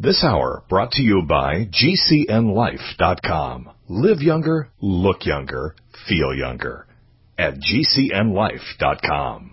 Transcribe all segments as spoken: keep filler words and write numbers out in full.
This hour brought to you by G C N life dot com. Live younger, look younger, feel younger at G C N life dot com.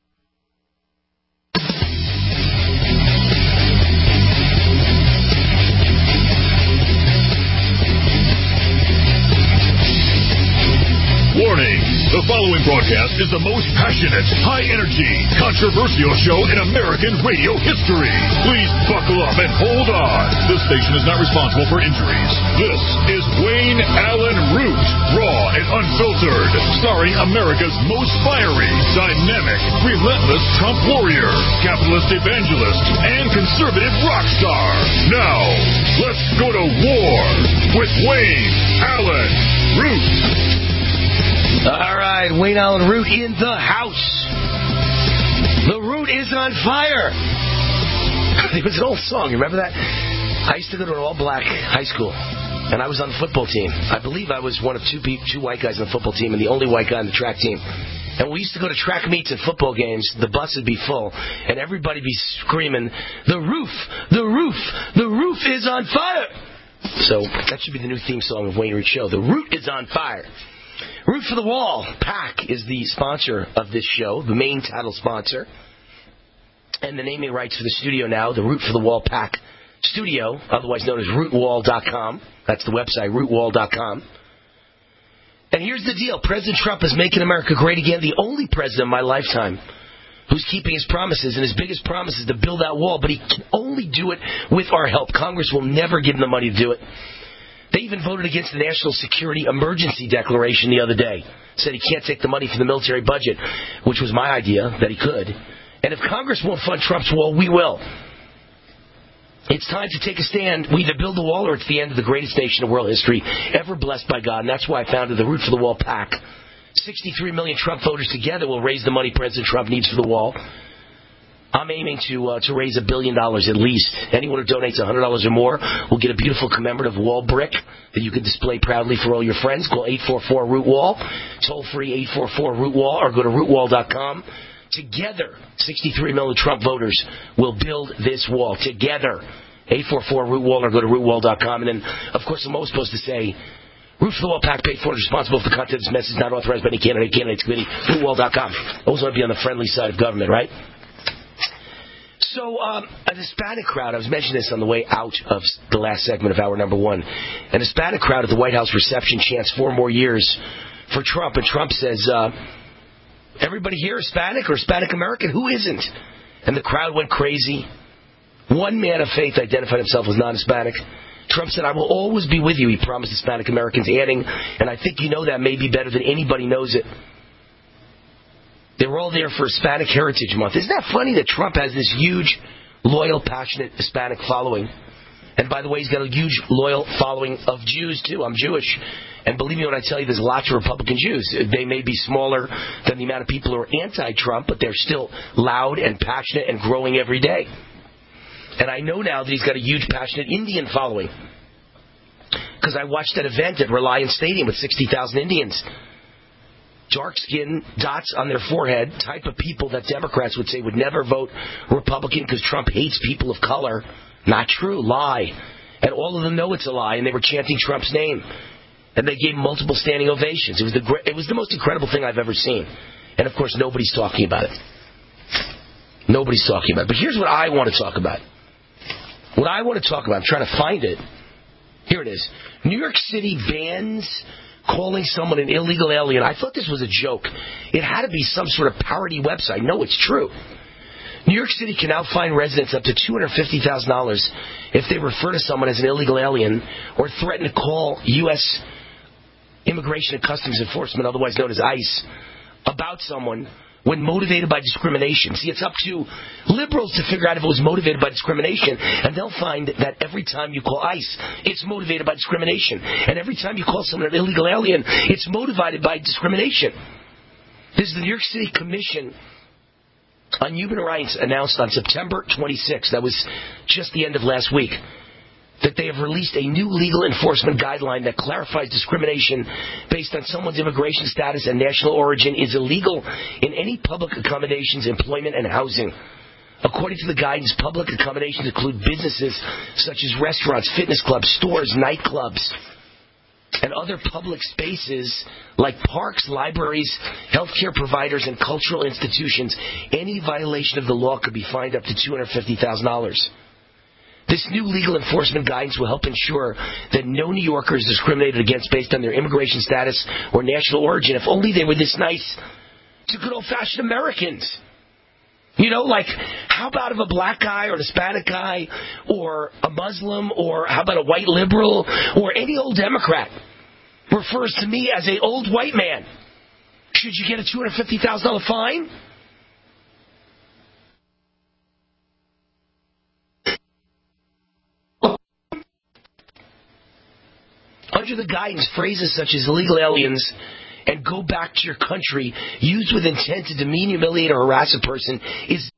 Warning! The following broadcast is the most passionate, high-energy, controversial show in American radio history. Please buckle up and hold on. This station is not responsible for injuries. This is Wayne Allen Root, raw and unfiltered, starring America's most fiery, dynamic, relentless Trump warrior, capitalist evangelist, and conservative rock star. Now, let's go to war with Wayne Allen Root. All right, Wayne Allen Root in the house. The Root is on fire. It was an old song. You remember that? I used to go to an all-black high school, and I was on the football team. I believe I was one of two pe- two white guys on the football team and the only white guy on the track team. And we used to go to track meets and football games. The bus would be full, and everybody be screaming, "The roof, the roof, the roof is on fire!" So that should be the new theme song of Wayne Root Show. The Root is on fire. Root for the Wall, PAC, is the sponsor of this show, the main title sponsor. And the naming rights for the studio now, the Root for the Wall PAC Studio, otherwise known as root wall dot com. That's the website, root wall dot com. And here's the deal. President Trump is making America great again, the only president in my lifetime who's keeping his promises. And his biggest promise is to build that wall, but he can only do it with our help. Congress will never give him the money to do it. They even voted against the National Security Emergency Declaration the other day. Said he can't take the money from the military budget, which was my idea, that he could. And if Congress won't fund Trump's wall, we will. It's time to take a stand. We either build the wall or it's the end of the greatest nation in world history, ever blessed by God. And that's why I founded the Root for the Wall PAC. sixty-three million Trump voters together will raise the money President Trump needs for the wall. I'm aiming to uh, to raise a billion dollars at least. Anyone who donates one hundred dollars or more will get a beautiful commemorative wall brick that you can display proudly for all your friends. Call eight four four root wall, toll free eight four four root wall, or go to root wall dot com. Together, sixty-three million Trump voters will build this wall. Together, eight four four root wall, or go to root wall dot com. And then, of course, I'm always supposed to say, Root for the Wall PAC paid for and is responsible for the content of this message, not authorized by any candidate, candidates committee, root wall dot com. Always want to be on the friendly side of government, right? So, um, a Hispanic crowd, I was mentioning this on the way out of the last segment of hour number one. An Hispanic crowd at the White House reception chants four more years for Trump. And Trump says, uh, everybody here Hispanic or Hispanic American? Who isn't? And the crowd went crazy. One man of faith identified himself as non-Hispanic. Trump said, I will always be with you, he promised Hispanic Americans, adding, and I think you know that maybe better than anybody knows it. They were all there for Hispanic Heritage Month. Isn't that funny that Trump has this huge, loyal, passionate Hispanic following? And by the way, he's got a huge, loyal following of Jews, too. I'm Jewish. And believe me when I tell you, there's lots of Republican Jews. They may be smaller than the amount of people who are anti-Trump, but they're still loud and passionate and growing every day. And I know now that he's got a huge, passionate Indian following. Because I watched that event at Reliance Stadium with sixty thousand Indians. Dark skin, dots on their forehead, type of people that Democrats would say would never vote Republican because Trump hates people of color. Not true. Lie. And all of them know it's a lie, and they were chanting Trump's name. And they gave multiple standing ovations. It was the it was the most incredible thing I've ever seen. And, of course, nobody's talking about it. Nobody's talking about it. But here's what I want to talk about. What I want to talk about, I'm trying to find it. Here it is. New York City bans calling someone an illegal alien. I thought this was a joke. It had to be some sort of parody website. No, it's true. New York City can now fine residents up to two hundred fifty thousand dollars if they refer to someone as an illegal alien or threaten to call U S Immigration and Customs Enforcement, otherwise known as ICE, about someone when motivated by discrimination. See, it's up to liberals to figure out if it was motivated by discrimination, and they'll find that every time you call ICE, it's motivated by discrimination. And every time you call someone an illegal alien, it's motivated by discrimination. This is the New York City Commission on Human Rights announced on September twenty-sixth, that was just the end of last week, that they have released a new legal enforcement guideline that clarifies discrimination based on someone's immigration status and national origin is illegal in any public accommodations, employment, and housing. According to the guidance, public accommodations include businesses such as restaurants, fitness clubs, stores, nightclubs, and other public spaces like parks, libraries, healthcare providers, and cultural institutions. Any violation of the law could be fined up to two hundred fifty thousand dollars. This new legal enforcement guidance will help ensure that no New Yorker is discriminated against based on their immigration status or national origin. If only they were this nice to good old-fashioned Americans. You know, like, how about if a black guy or a Hispanic guy or a Muslim or how about a white liberal or any old Democrat refers to me as a old white man? Should you get a two hundred fifty thousand dollars fine? Under the guidance, phrases such as illegal aliens and go back to your country used with intent to demean, humiliate, or harass a person is...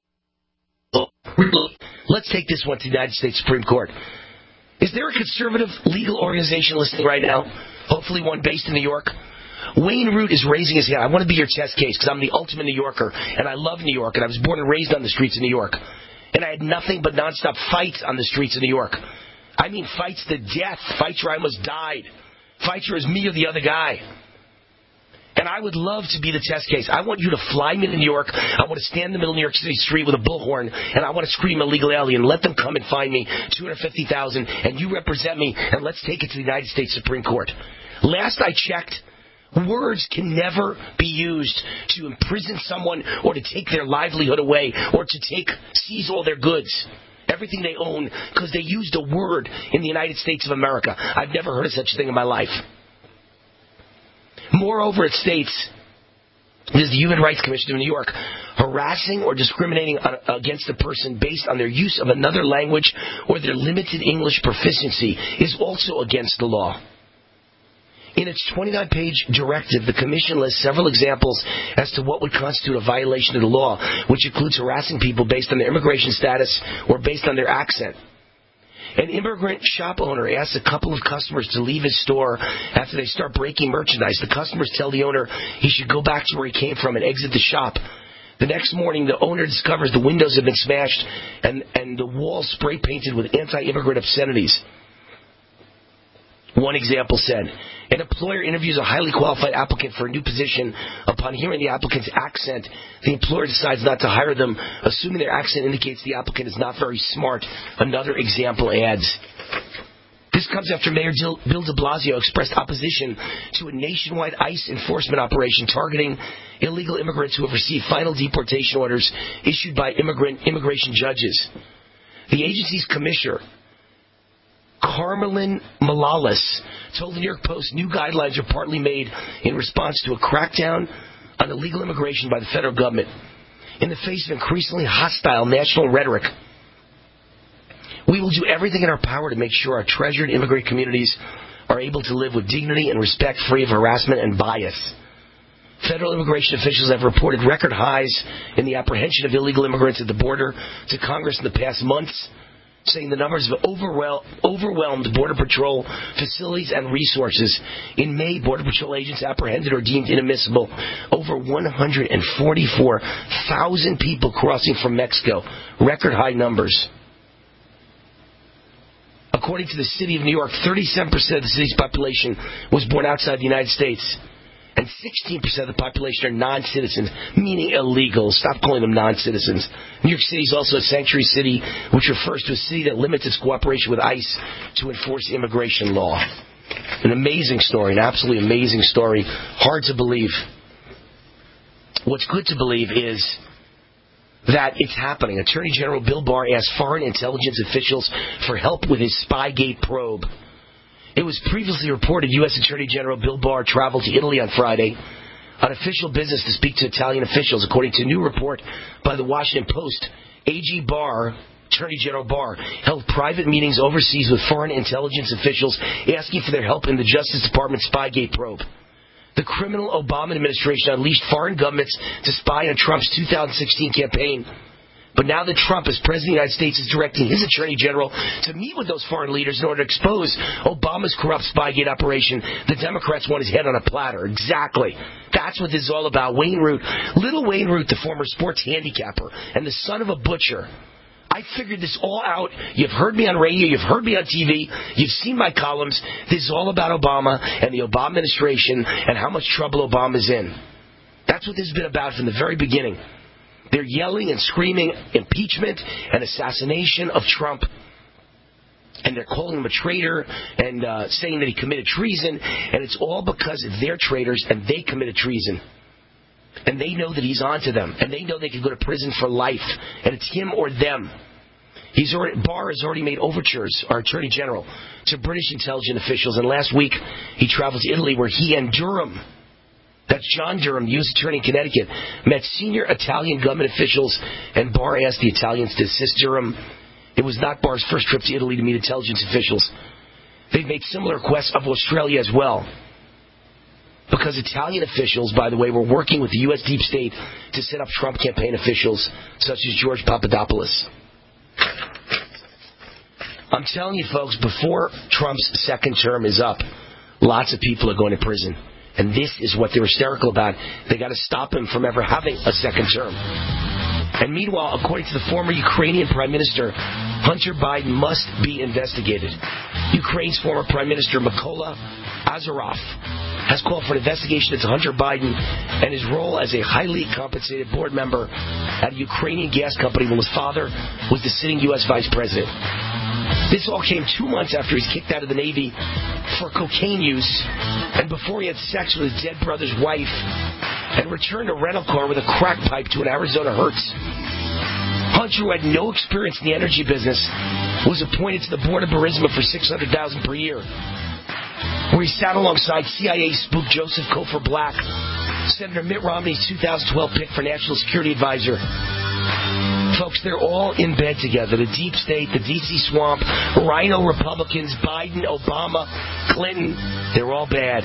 Let's take this one to the United States Supreme Court. Is there a conservative legal organization listening right now? Hopefully one based in New York. Wayne Root is raising his hand. I want to be your test case because I'm the ultimate New Yorker, and I love New York, and I was born and raised on the streets of New York. And I had nothing but nonstop fights on the streets of New York. I mean fights to death, fights where I almost died, fights where it was me or the other guy. And I would love to be the test case. I want you to fly me to New York. I want to stand in the middle of New York City street with a bullhorn, and I want to scream illegal alien. Let them come and find me, two hundred fifty thousand dollars, and you represent me, and let's take it to the United States Supreme Court. Last I checked, words can never be used to imprison someone or to take their livelihood away or to take seize all their goods, everything they own, because they used a word in the United States of America. I've never heard of such a thing in my life. Moreover, it states, this is the Human Rights Commission of New York, harassing or discriminating against a person based on their use of another language or their limited English proficiency is also against the law. In its twenty-nine page directive, the Commission lists several examples as to what would constitute a violation of the law, which includes harassing people based on their immigration status or based on their accent. An immigrant shop owner asks a couple of customers to leave his store after they start breaking merchandise. The customers tell the owner he should go back to where he came from and exit the shop. The next morning, the owner discovers the windows have been smashed and, and the walls spray painted with anti-immigrant obscenities. One example said, an employer interviews a highly qualified applicant for a new position. Upon hearing the applicant's accent, the employer decides not to hire them, assuming their accent indicates the applicant is not very smart. Another example adds, this comes after Mayor Bill de Blasio expressed opposition to a nationwide ICE enforcement operation targeting illegal immigrants who have received final deportation orders issued by immigrant immigration judges. The agency's commissioner, Carmelyn Malalis, told the New York Post new guidelines are partly made in response to a crackdown on illegal immigration by the federal government. In the face of increasingly hostile national rhetoric, we will do everything in our power to make sure our treasured immigrant communities are able to live with dignity and respect free of harassment and bias. Federal immigration officials have reported record highs in the apprehension of illegal immigrants at the border to Congress in the past months, saying the numbers have overwhelmed Border Patrol facilities and resources. In May, Border Patrol agents apprehended or deemed inadmissible over one hundred forty-four thousand people crossing from Mexico. Record high numbers. According to the city of New York, thirty-seven percent of the city's population was born outside the United States. And sixteen percent of the population are non-citizens, meaning illegals. Stop calling them non-citizens. New York City is also a sanctuary city, which refers to a city that limits its cooperation with ICE to enforce immigration law. An amazing story, an absolutely amazing story. Hard to believe. What's good to believe is that it's happening. Attorney General Bill Barr asked foreign intelligence officials for help with his Spygate probe. It was previously reported U S Attorney General Bill Barr traveled to Italy on Friday on official business to speak to Italian officials. According to a new report by the Washington Post, A G Barr, Attorney General Barr, held private meetings overseas with foreign intelligence officials asking for their help in the Justice Department Spygate probe. The criminal Obama administration unleashed foreign governments to spy on Trump's two thousand sixteen campaign. But now that Trump, as President of the United States, is directing his Attorney General to meet with those foreign leaders in order to expose Obama's corrupt Spygate operation, the Democrats want his head on a platter. Exactly. That's That's what this is all about. Wayne Root. Little Wayne Root, the former sports handicapper and the son of a butcher. I figured this all out. You've heard me on radio. You've heard me on T V. You've seen my columns. This is all about Obama and the Obama administration and how much trouble Obama's in. That's what this has been about from the very beginning. They're yelling and screaming impeachment and assassination of Trump. And they're calling him a traitor and uh, saying that he committed treason. And it's all because they're traitors and they committed treason. And they know that he's onto them. And they know they can go to prison for life. And it's him or them. He's already, Barr has already made overtures, our Attorney General, to British intelligence officials. And last week, he traveled to Italy where he and Durham, that's John Durham, U S Attorney in Connecticut, met senior Italian government officials. And Barr asked the Italians to assist Durham. It was not Barr's first trip to Italy to meet intelligence officials. They've made similar requests of Australia as well. Because Italian officials, by the way, were working with the U S deep state to set up Trump campaign officials, such as George Papadopoulos. I'm telling you, folks, before Trump's second term is up, lots of people are going to prison. And this is what they're hysterical about. They got to stop him from ever having a second term. And meanwhile, according to the former Ukrainian Prime Minister, Hunter Biden must be investigated. Ukraine's former Prime Minister, Mykola Azarov, has called for an investigation into Hunter Biden and his role as a highly compensated board member at a Ukrainian gas company when his father was the sitting U S vice president. This all came two months after he's kicked out of the Navy for cocaine use and before he had sex with his dead brother's wife and returned a rental car with a crack pipe to an Arizona Hertz. Hunter, who had no experience in the energy business, was appointed to the board of Burisma for six hundred thousand dollars per year, where he sat alongside C I A spook Joseph Cofer Black, Senator Mitt Romney's two thousand twelve pick for National Security Advisor. Folks, they're all in bed together. The deep state, the D C swamp, Rhino Republicans, Biden, Obama, Clinton, they're all bad.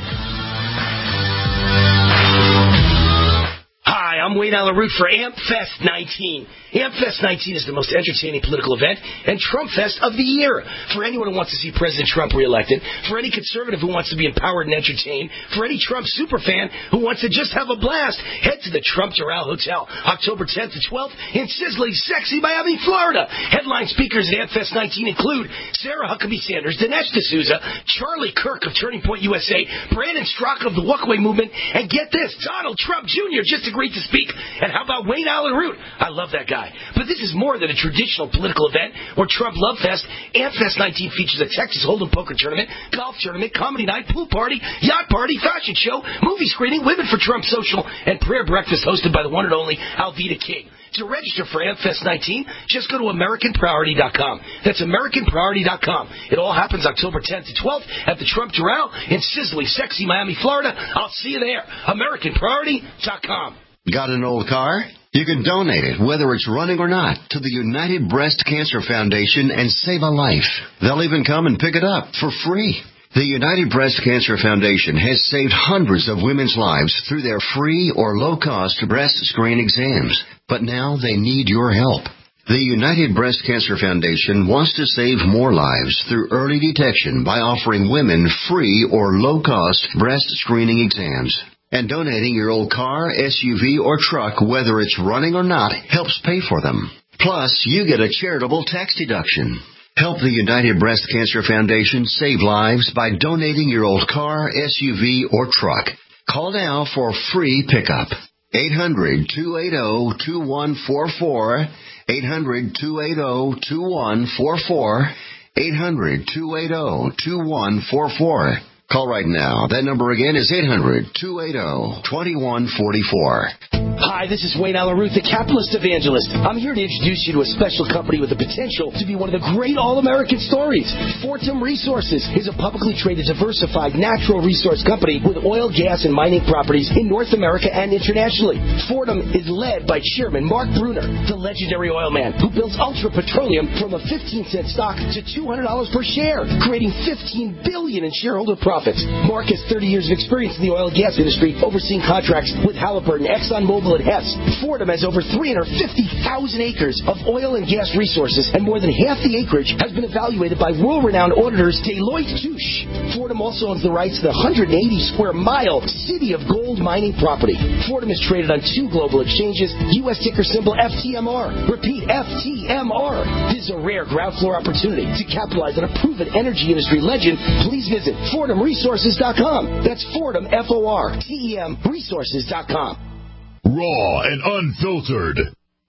Hi, I'm Wayne Allyn Root for AmpFest nineteen. AmpFest nineteen is the most entertaining political event and Trump Fest of the year. For anyone who wants to see President Trump reelected, for any conservative who wants to be empowered and entertained, for any Trump superfan who wants to just have a blast, head to the Trump Doral Hotel, October tenth to twelfth in sizzling, sexy Miami, Florida. Headline speakers at AmpFest nineteen include Sarah Huckabee Sanders, Dinesh D'Souza, Charlie Kirk of Turning Point U S A, Brandon Straka of the Walkaway Movement, and get this, Donald Trump Junior just agreed to speak. And how about Wayne Allyn Root? I love that guy. But this is more than a traditional political event or Trump Love Fest. AmpFest nineteen features a Texas Hold'em poker tournament, golf tournament, comedy night, pool party, yacht party, fashion show, movie screening, Women for Trump social, and prayer breakfast hosted by the one and only Alveda King. To register for AmpFest nineteen, just go to American Priority dot com. That's American Priority dot com. It all happens October tenth to twelfth at the Trump Doral in sizzling, sexy Miami, Florida. I'll see you there. American Priority dot com. Got an old car? You can donate it, whether it's running or not, to the United Breast Cancer Foundation and save a life. They'll even come and pick it up for free. The United Breast Cancer Foundation has saved hundreds of women's lives through their free or low-cost breast screen exams. But now they need your help. The United Breast Cancer Foundation wants to save more lives through early detection by offering women free or low-cost breast screening exams. And donating your old car, S U V, or truck, whether it's running or not, helps pay for them. Plus, you get a charitable tax deduction. Help the United Breast Cancer Foundation save lives by donating your old car, S U V, or truck. Call now for free pickup. eight hundred, two eighty, two one four four. eight hundred, two eighty, two one four four. eight hundred, two eighty, two one four four. Call right now. That number again is eight hundred, two eighty, two one four four. Hi, this is Wayne Allyn Root, the capitalist evangelist. I'm here to introduce you to a special company with the potential to be one of the great all-American stories. Fortum Resources is a publicly traded, diversified, natural resource company with oil, gas, and mining properties in North America and internationally. Fortum is led by Chairman Mark Brunner, the legendary oil man who built Ultra Petroleum from a fifteen cent stock to two hundred dollars per share, creating fifteen billion dollars in shareholder profits. Mark has thirty years of experience in the oil and gas industry, overseeing contracts with Halliburton, ExxonMobil, approval at Hess. Fordham has over three hundred fifty thousand acres of oil and gas resources, and more than half the acreage has been evaluated by world-renowned auditors Deloitte Touche. Fordham also owns the rights to the one hundred eighty square mile City of Gold mining property. Fordham is traded on two global exchanges, U S ticker symbol F T M R. Repeat, F T M R. This is a rare ground floor opportunity. To capitalize on a proven energy industry legend, please visit Fordham Resources dot com. That's Fordham, F O R T E M, Resources dot com. Raw and unfiltered.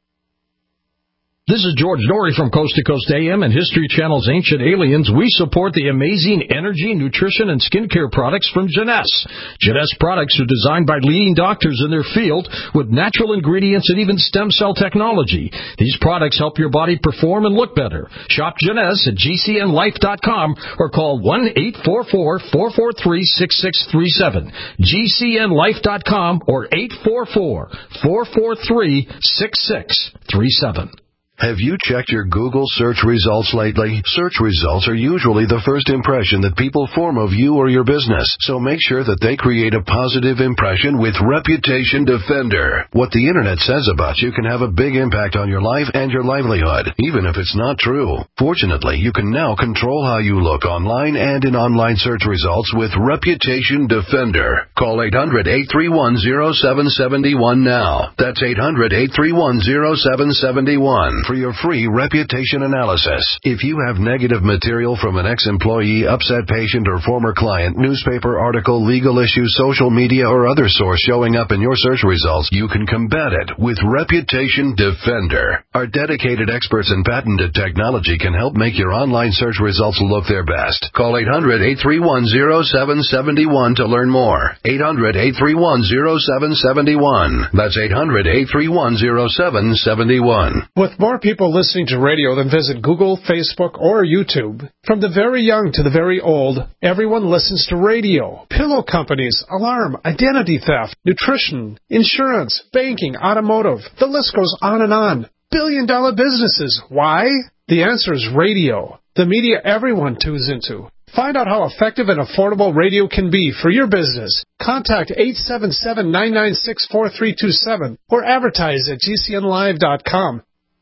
This is George Norrie from Coast to Coast A M and History Channel's Ancient Aliens. We support the amazing energy, nutrition, and skincare products from Jeunesse. Jeunesse products are designed by leading doctors in their field with natural ingredients and even stem cell technology. These products help your body perform and look better. Shop Jeunesse at G C N life dot com or call one eight four four, four four three, six six three seven. G C N life dot com or eight four four, four four three, six six three seven. Have you checked your Google search results lately? Search results are usually the first impression that people form of you or your business, so make sure that they create a positive impression with Reputation Defender. What the internet says about you can have a big impact on your life and your livelihood, even if it's not true. Fortunately, you can now control how you look online and in online search results with Reputation Defender. Call eight hundred, eight three one, zero seven seven one now. That's eight hundred, eight three one, zero seven seven one. For your free reputation analysis. If you have negative material from an ex-employee, upset patient, or former client, newspaper article, legal issue, social media, or other source showing up in your search results, you can combat it with Reputation Defender. Our dedicated experts in patented technology can help make your online search results look their best. Call eight hundred, eight three one, zero seven seven one to learn more. eight hundred, eight three one, zero seven seven one. That's eight hundred, eight three one, zero seven seven one. With more people listening to radio than visit Google, Facebook, or YouTube. From the very young to the very old, everyone listens to radio. Pillow companies, alarm, identity theft, nutrition, insurance, banking, automotive. The list goes on and on. Billion dollar businesses. Why? The answer is radio. The media everyone tunes into. Find out how effective and affordable radio can be for your business. Contact eight seven seven, nine nine six, four three two seven or advertise at G C N live dot com.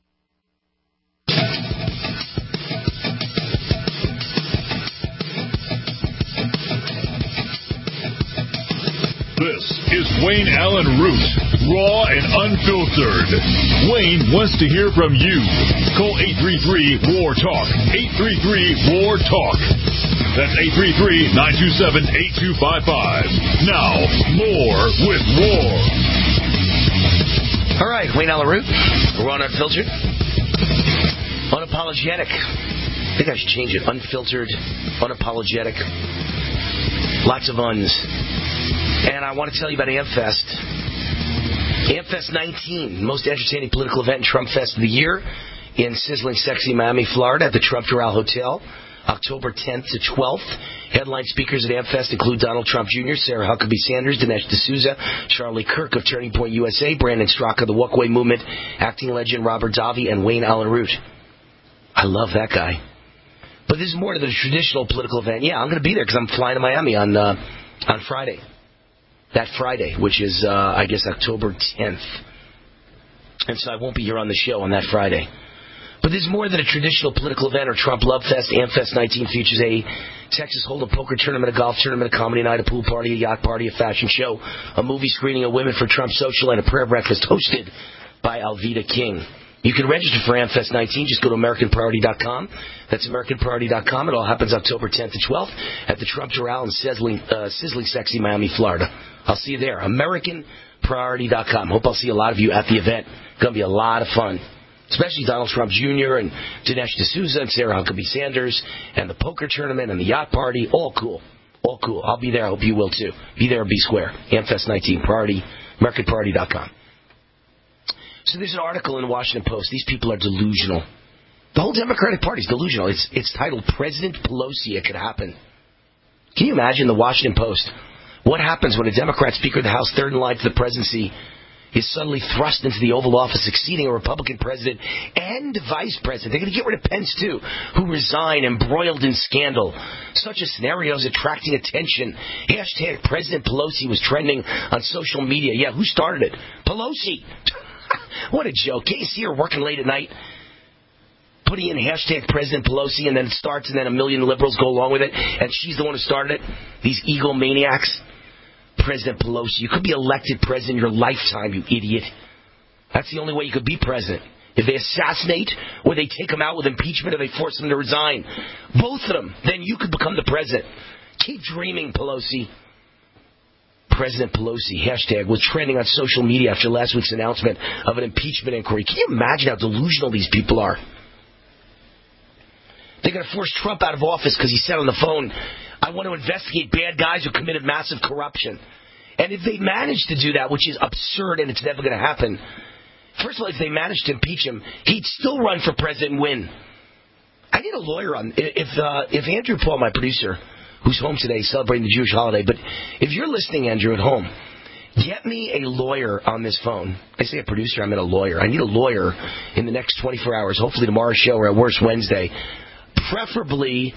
This is Wayne Allen Root, raw and unfiltered. Wayne wants to hear from you. Call eight three three, W A R, TALK. eight three three, W A R, TALK. That's eight three three, nine two seven, eight two five five. Now, more with War. All right, Wayne Allen Root, raw and unfiltered. Unapologetic. I think I should change it. Unfiltered, unapologetic. Lots of uns. And I want to tell you about AmFest. AmFest nineteen, most entertaining political event and Trump Fest of the year in sizzling, sexy Miami, Florida at the Trump Doral Hotel, October tenth to twelfth. Headline speakers at AmFest include Donald Trump Junior, Sarah Huckabee Sanders, Dinesh D'Souza, Charlie Kirk of Turning Point U S A, Brandon Straka of the Walkway Movement, acting legend Robert Davi, and Wayne Allen Root. I love that guy. But this is more than a traditional political event. Yeah, I'm going to be there because I'm flying to Miami on uh, on Friday. That Friday, which is, uh, I guess, October tenth. And so I won't be here on the show on that Friday. But this is more than a traditional political event or Trump Love Fest. AmFest nineteen features a Texas Hold'em poker tournament, a golf tournament, a comedy night, a pool party, a yacht party, a fashion show, a movie screening, a Women for Trump social, and a prayer breakfast hosted by Alveda King. You can register for AmFest nineteen. Just go to American Priority dot com. That's American Priority dot com. It all happens October tenth to twelfth at the Trump Doral in sizzling, uh, sizzling sexy Miami, Florida. I'll see you there. American Priority dot com. Hope I'll see a lot of you at the event. It's going to be a lot of fun. Especially Donald Trump Junior and Dinesh D'Souza and Sarah Huckabee Sanders and the poker tournament and the yacht party. All cool. All cool. I'll be there. I hope you will too. Be there or be square. AmFest nineteen. Priority. American Priority dot com. So there's an article in the Washington Post. These people are delusional. The whole Democratic Party is delusional. It's, it's titled President Pelosi, It Could Happen. Can you imagine the Washington Post? What happens when a Democrat Speaker of the House, third in line to the presidency, is suddenly thrust into the Oval Office, succeeding a Republican president and vice president. They're going to get rid of Pence, too, who resigned, embroiled in scandal. Such a scenario is attracting attention. Hashtag President Pelosi was trending on social media. Yeah, who started it? Pelosi. What a joke. Can't you see her working late at night? Putting in hashtag President Pelosi, and then it starts, and then a million liberals go along with it, and she's the one who started it? These egomaniacs. President Pelosi. You could be elected president in your lifetime, you idiot. That's the only way you could be president. If they assassinate, or they take him out with impeachment, or they force him to resign, both of them, then you could become the president. Keep dreaming, Pelosi. President Pelosi, hashtag, was trending on social media after last week's announcement of an impeachment inquiry. Can you imagine how delusional these people are? They're going to force Trump out of office because he said on the phone, I want to investigate bad guys who committed massive corruption. And if they manage to do that, which is absurd and it's never going to happen, first of all, if they manage to impeach him, he'd still run for president and win. I need a lawyer on if uh, if Andrew Paul, my producer, who's home today celebrating the Jewish holiday, but if you're listening, Andrew, at home, get me a lawyer on this phone. I say a producer, I mean a lawyer. I need a lawyer in the next twenty-four hours, hopefully tomorrow's show or at worst Wednesday. Preferably,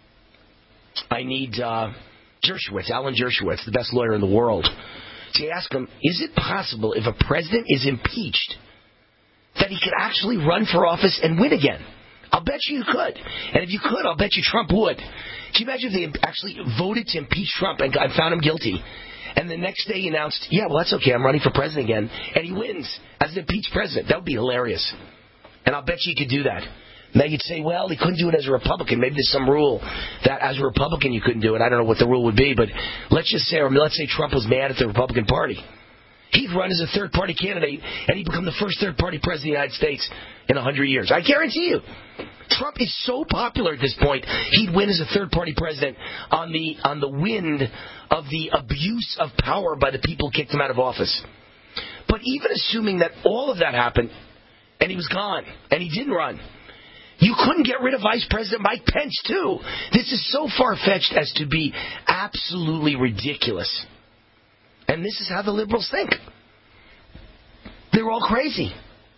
I need uh, Dershowitz, Alan Dershowitz, the best lawyer in the world, to ask him, is it possible if a president is impeached that he could actually run for office and win again? I'll bet you you could. And if you could, I'll bet you Trump would. Can you imagine if they actually voted to impeach Trump and found him guilty? And the next day he announced, yeah, well, that's okay, I'm running for president again. And he wins as an impeached president. That would be hilarious. And I'll bet you he could do that. Now you'd say, well, he couldn't do it as a Republican. Maybe there's some rule that as a Republican you couldn't do it. I don't know what the rule would be, but let's just say, or let's say Trump was mad at the Republican Party. He'd run as a third-party candidate, and he'd become the first third-party president of the United States in a hundred years. I guarantee you. Trump is so popular at this point, he'd win as a third-party president on the on the wind of the abuse of power by the people who kicked him out of office. But even assuming that all of that happened, and he was gone, and he didn't run, you couldn't get rid of Vice President Mike Pence, too. This is so far-fetched as to be absolutely ridiculous. And this is how the liberals think. They're all crazy.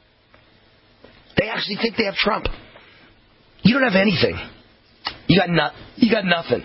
They actually think they have Trump. You don't have anything. You got no, you got nothing.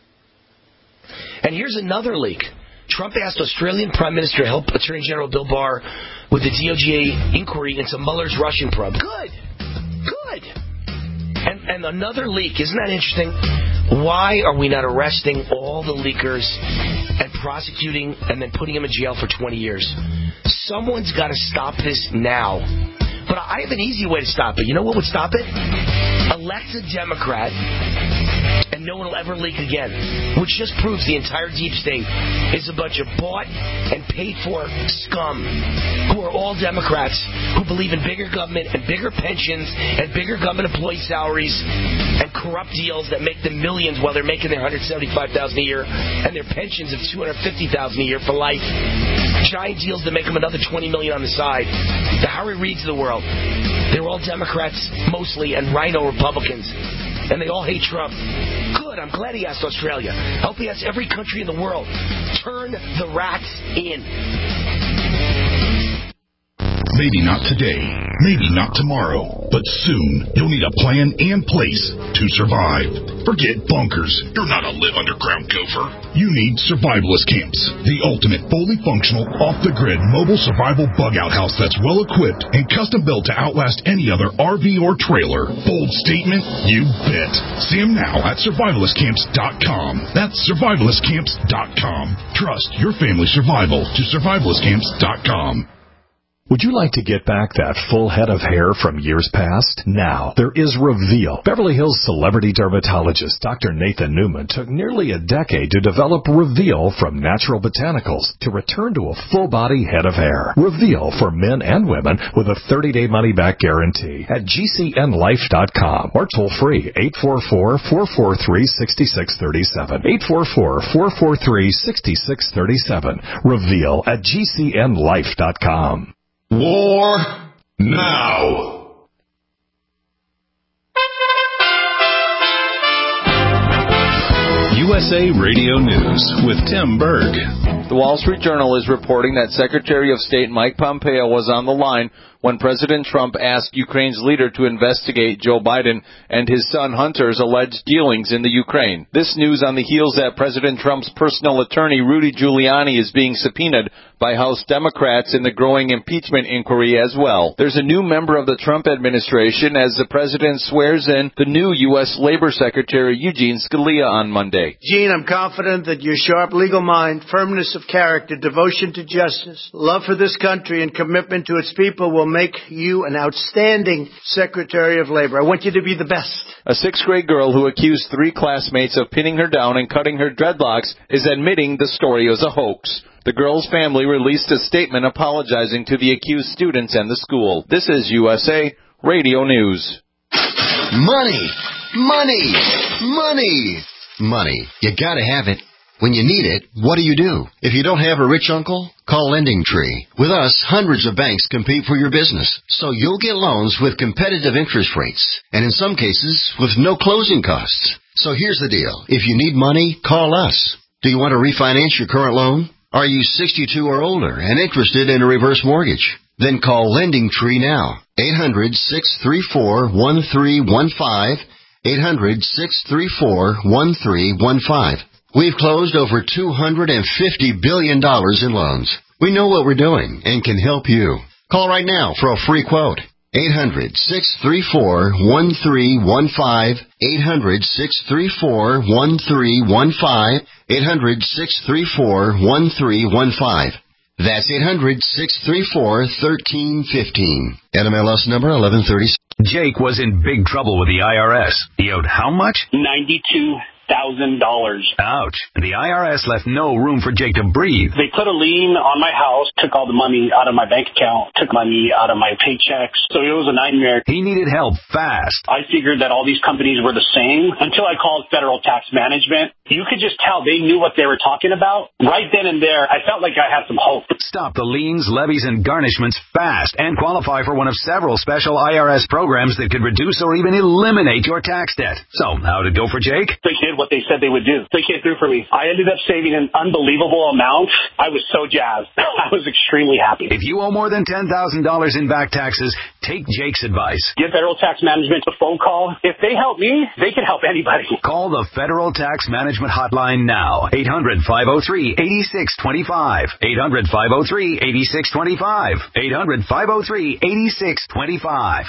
And here's another leak. Trump asked Australian Prime Minister to help Attorney General Bill Barr with the D O J inquiry into Mueller's Russian probe. Good. Good. And, and another leak. Isn't that interesting? Why are we not arresting all the leakers and prosecuting and then putting them in jail for twenty years? Someone's got to stop this now. But I have an easy way to stop it. You know what would stop it? Elect a Democrat, and no one will ever leak again. Which just proves the entire deep state is a bunch of bought and paid-for scum who are all Democrats who believe in bigger government and bigger pensions and bigger government employee salaries and corrupt deals that make them millions while they're making their one hundred seventy-five thousand dollars a year and their pensions of two hundred fifty thousand dollars a year for life. Giant deals that make them another twenty million dollars on the side. The Harry Reids of the world. They're all Democrats, mostly, and rhino Republicans. And they all hate Trump. Good, I'm glad he asked Australia. I hope he asks every country in the world. Turn the rats in. Maybe not today, maybe not tomorrow, but soon you'll need a plan and place to survive. Forget bunkers. You're not a live underground gopher. You need survivalist camps, the ultimate fully functional, off-the-grid mobile survival bug-out house that's well-equipped and custom-built to outlast any other R V or trailer. Bold statement? You bet. See them now at survivalist camps dot com. That's survivalist camps dot com. Trust your family's survival to survivalist camps dot com. Would you like to get back that full head of hair from years past? Now, there is Reveal. Beverly Hills celebrity dermatologist Doctor Nathan Newman took nearly a decade to develop Reveal from natural botanicals to return to a full-body head of hair. Reveal for men and women with a thirty-day money-back guarantee at G C N life dot com or toll-free eight four four, four four three, six six three seven. eight four four, four four three, six six three seven. Reveal at G C N life dot com. War now. U S A Radio News with Tim Berg. The Wall Street Journal is reporting that Secretary of State Mike Pompeo was on the line when President Trump asked Ukraine's leader to investigate Joe Biden and his son Hunter's alleged dealings in the Ukraine. This news on the heels that President Trump's personal attorney Rudy Giuliani is being subpoenaed by House Democrats in the growing impeachment inquiry as well. There's a new member of the Trump administration as the president swears in the new U S Labor Secretary Eugene Scalia on Monday. Gene, I'm confident that your sharp legal mind, firmness of character, devotion to justice, love for this country, and commitment to its people will make you an outstanding Secretary of Labor. I want you to be the best. A sixth grade girl who accused three classmates of pinning her down and cutting her dreadlocks is admitting the story was a hoax. The girl's family released a statement apologizing to the accused students and the school. This is U S A Radio News. Money! Money! Money! Money. You gotta have it. When you need it, what do you do? If you don't have a rich uncle, call Lending Tree. With us, hundreds of banks compete for your business, so you'll get loans with competitive interest rates, and in some cases, with no closing costs. So here's the deal. If you need money, call us. Do you want to refinance your current loan? Are you sixty-two or older and interested in a reverse mortgage? Then call Lending Tree now. eight hundred, six three four, one three one five. eight hundred, six three four, one three one five. We've closed over two hundred fifty billion dollars in loans. We know what we're doing and can help you. Call right now for a free quote. eight hundred, six three four, one three one five. eight hundred, six three four, one three one five. eight hundred, six three four, one three one five. That's eight hundred, six three four, one three one five. N M L S number eleven thirty. Jake was in big trouble with the I R S. He owed how much? ninety-two thousand dollars. Ouch. The I R S left no room for Jake to breathe. They put a lien on my house, took all the money out of my bank account, took money out of my paychecks. So it was a nightmare. He needed help fast. I figured that all these companies were the same until I called Federal Tax Management. You could just tell they knew what they were talking about. Right then and there, I felt like I had some hope. Stop the liens, levies, and garnishments fast and qualify for one of several special I R S programs that could reduce or even eliminate your tax debt. So, how'd it go for Jake? They did what they said they would do. They came through for me. I ended up saving an unbelievable amount. I was so jazzed. I was extremely happy. If you owe more than ten thousand dollars in back taxes, take Jake's advice. Give Federal Tax Management a phone call. If they help me, they can help anybody. Call the Federal Tax Management Hotline now. eight hundred, five oh three, eight six two five. eight hundred, five oh three, eight six two five. eight hundred, five oh three, eight six two five.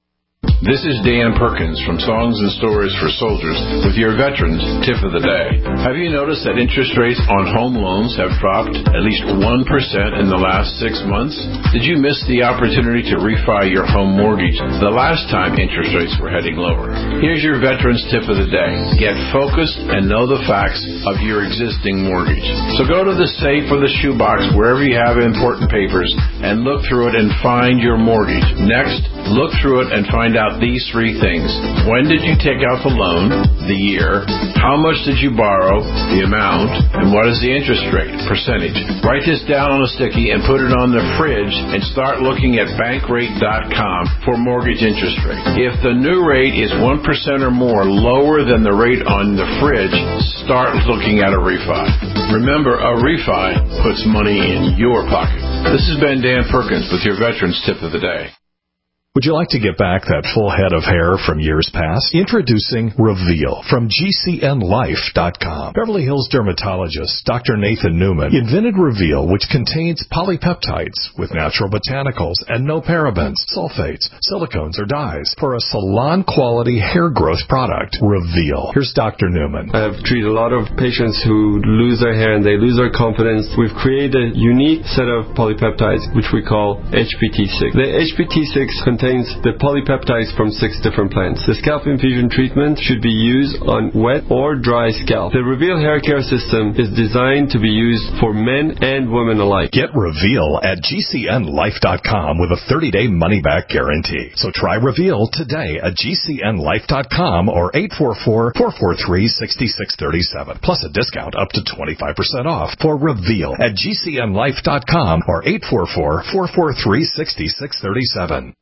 This is Dan Perkins from Songs and Stories for Soldiers with your Veterans Tip of the Day. Have you noticed that interest rates on home loans have dropped at least one percent in the last six months? Did you miss the opportunity to refi your home mortgage the last time interest rates were heading lower? Here's your Veterans Tip of the Day. Get focused and know the facts of your existing mortgage. So go to the safe or the shoebox, wherever you have important papers, and look through it and find your mortgage. Next, look through it and find out these three things. When did you take out the loan? The year. How much did you borrow? The amount. And what is the interest rate? Percentage. Write this down on a sticky and put it on the fridge and start looking at bankrate dot com for mortgage interest rate. If the new rate is one percent or more lower than the rate on the fridge, start looking at a refi. Remember, a refi puts money in your pocket. This has been Dan Perkins with your Veterans Tip of the Day. Would you like to get back that full head of hair from years past? Introducing Reveal from G C N Life dot com. Beverly Hills dermatologist Doctor Nathan Newman invented Reveal, which contains polypeptides with natural botanicals and no parabens, sulfates, silicones, or dyes for a salon-quality hair growth product. Reveal. Here's Doctor Newman. I have treated a lot of patients who lose their hair and they lose their confidence. We've created a unique set of polypeptides, which we call H P T six. The H P T six contains the polypeptides from six different plants. The scalp infusion treatment should be used on wet or dry scalp. The Reveal hair care system is designed to be used for men and women alike. Get Reveal at G C N Life dot com with a thirty-day money-back guarantee. So try Reveal today at G C N Life dot com or eight four four, four four three, six six three seven. Plus a discount up to twenty-five percent off for Reveal at G C N Life dot com or eight four four, four four three, six six three seven.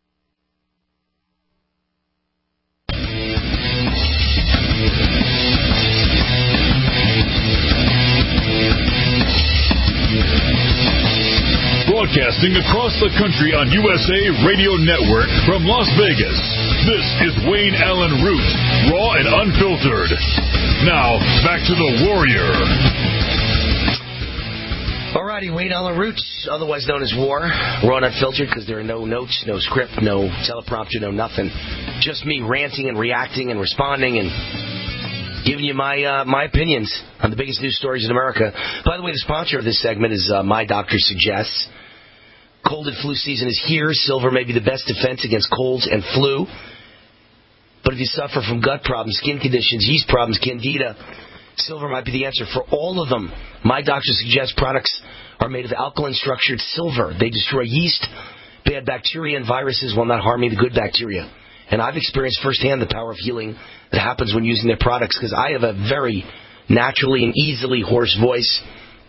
Broadcasting across the country on U S A Radio Network from Las Vegas. This is Wayne Allen Root, raw and unfiltered. Now, back to the Warrior. Alrighty, Wayne Allen Root, otherwise known as War. Raw and unfiltered because there are no notes, no script, no teleprompter, no nothing. Just me ranting and reacting and responding and giving you my uh, my opinions on the biggest news stories in America. By the way, the sponsor of this segment is uh, My Doctor Suggests. Cold and flu season is here. Silver may be the best defense against colds and flu. But if you suffer from gut problems, skin conditions, yeast problems, candida, silver might be the answer for all of them. My Doctor Suggests products are made of alkaline-structured silver. They destroy yeast, bad bacteria, and viruses while not harming the good bacteria. And I've experienced firsthand the power of healing that happens when using their products because I have a very naturally and easily hoarse voice.